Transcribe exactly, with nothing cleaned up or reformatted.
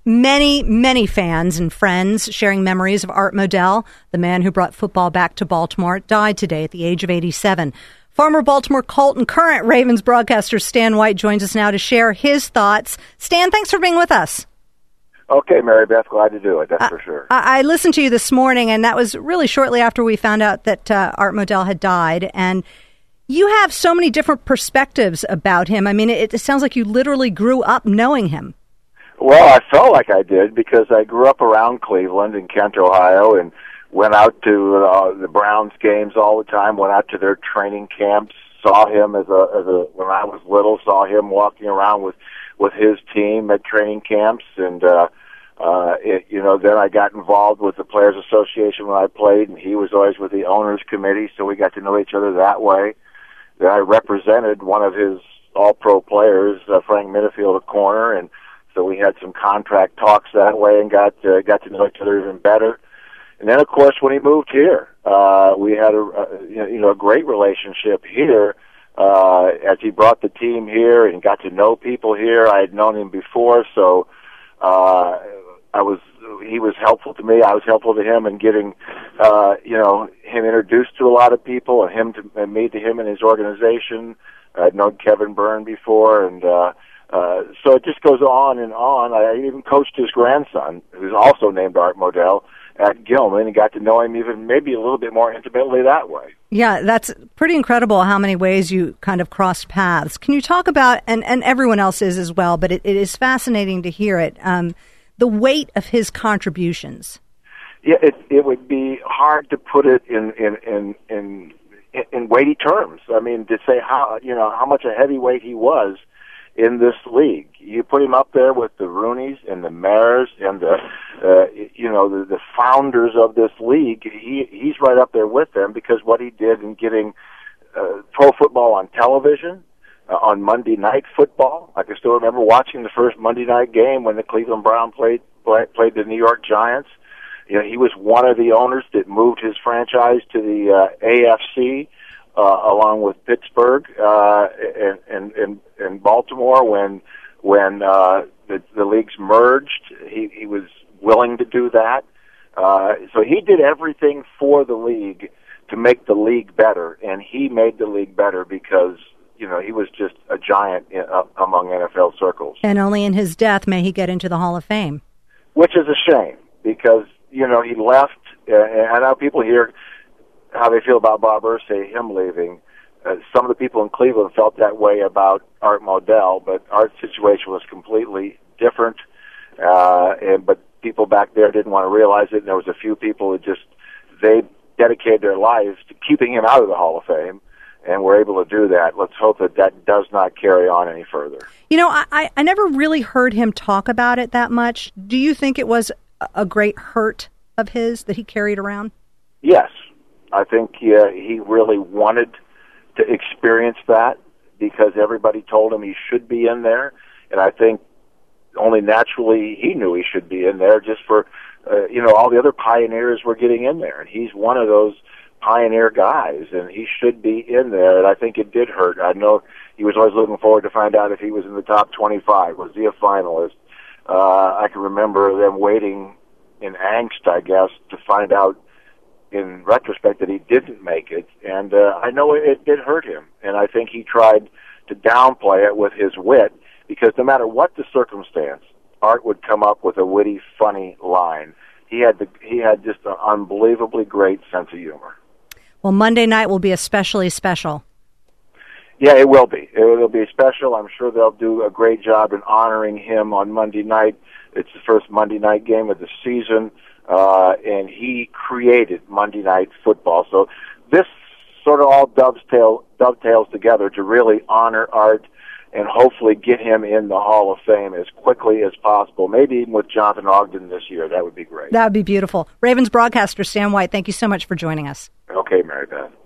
many, many fans and friends sharing memories of Art Modell, the man who brought football back to Baltimore, died today at the age of eighty-seven. Former Baltimore Colt and current Ravens broadcaster Stan White joins us now to share his thoughts. Stan, thanks for being with us. Okay, Mary Beth, glad to do it, that's uh, for sure. I, I listened to you this morning, and that was really shortly after we found out that uh, Art Modell had died, and you have so many different perspectives about him. I mean, it, it sounds like you literally grew up knowing him. Well, I felt like I did because I grew up around Cleveland in Kent, Ohio, and went out to uh, the Browns games all the time, went out to their training camps, saw him as a, as a when I was little, saw him walking around with, with his team at training camps, and uh, uh, it, you know, then I got involved with the Players Association when I played, and he was always with the owners committee, so we got to know each other that way. Then I represented one of his all-pro players, uh, Frank Minifield, at corner, and so we had some contract talks that way and got uh, got to know each other even better. And then, of course, when he moved here, uh, we had a, a you know a great relationship here uh, as he brought the team here and got to know people here. I had known him before, so uh, I was he was helpful to me. I was helpful to him in getting uh, you know him introduced to a lot of people, and him to and me to him and his organization. I'd known Kevin Byrne before, and uh, uh, so it just goes on and on. I even coached his grandson, who's also named Art Modell, at Gilman, and got to know him even maybe a little bit more intimately that way. Yeah, that's pretty incredible how many ways you kind of crossed paths. Can you talk about, and, and everyone else is as well, but it, it is fascinating to hear it, um, the weight of his contributions? Yeah, it it would be hard to put it in in in in, in weighty terms. I mean, to say how you know how much a heavyweight he was in this league. You put him up there with the Rooneys and the Mayers and the, uh, you know, the, the founders of this league. He he's right up there with them because what he did in getting uh, pro football on television, uh, on Monday Night Football. I can still remember watching the first Monday night game when the Cleveland Browns played play, played the New York Giants. You know, he was one of the owners that moved his franchise to the uh, A F C. Uh, along with Pittsburgh uh, and, and, and, and Baltimore, when when uh, the, the leagues merged, he, he was willing to do that. Uh, so he did everything for the league to make the league better, and he made the league better because you know he was just a giant in, uh, among N F L circles. And only in his death may he get into the Hall of Fame, which is a shame because you know he left. Uh, and I know people here how they feel about Bob Irsay, him leaving. Uh, some of the people in Cleveland felt that way about Art Modell, but Art's situation was completely different. Uh, and but people back there didn't want to realize it, and there was a few people that just, they dedicated their lives to keeping him out of the Hall of Fame, and were able to do that. Let's hope that that does not carry on any further. You know, I, I never really heard him talk about it that much. Do you think it was a great hurt of his that he carried around? Yes. I think uh, he really wanted to experience that because everybody told him he should be in there, and I think only naturally he knew he should be in there just for, uh, you know, all the other pioneers were getting in there, and he's one of those pioneer guys, and he should be in there, and I think it did hurt. I know he was always looking forward to find out if he was in the top twenty-five. Was he a finalist? Uh, I can remember them waiting in angst, I guess, to find out in retrospect that he didn't make it, and uh, I know it, it did hurt him, and I think he tried to downplay it with his wit, because no matter what the circumstance, Art would come up with a witty, funny line. He had the, he had just an unbelievably great sense of humor. Well, Monday night will be especially special. Yeah, it will be. It will be special. I'm sure they'll do a great job in honoring him on Monday night. It's the first Monday night game of the season. Uh, and he created Monday Night Football. So this sort of all dovetail, dovetails together to really honor Art and hopefully get him in the Hall of Fame as quickly as possible, maybe even with Jonathan Ogden this year. That would be great. That would be beautiful. Ravens broadcaster Stan White, thank you so much for joining us. Okay, Mary Beth.